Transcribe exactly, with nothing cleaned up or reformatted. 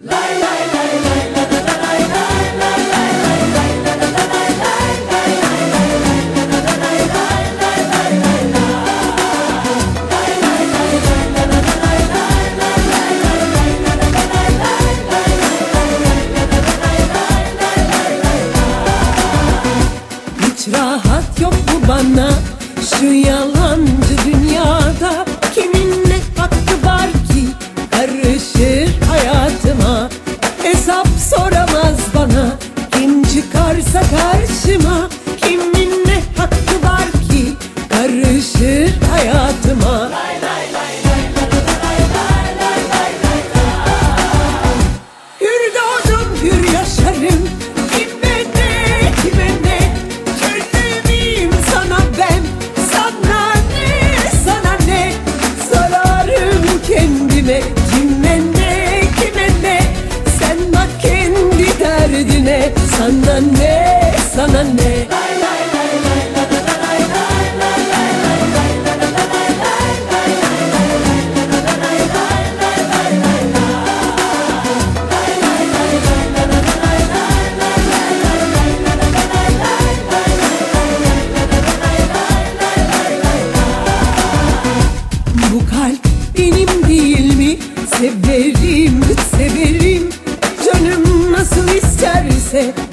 Hiç rahat yok bu bana, şu yalancı dünyada. Kimin ne hakkı var ki karışır hayatıma? Hesap soramaz bana kim çıkarsa karşıma. Kimin ne hakkı var ki karışır hayatıma? Hür doğdum hür yaşarım, kime ne kime ne? Köle miyim sana ben, sana ne sana ne? Zararım kendime, kime ne kime ne? Sen bak kendi derdine, sana ne sana ne? Bu kalp benim değil mi? Severim, severim. Canım nasıl isterse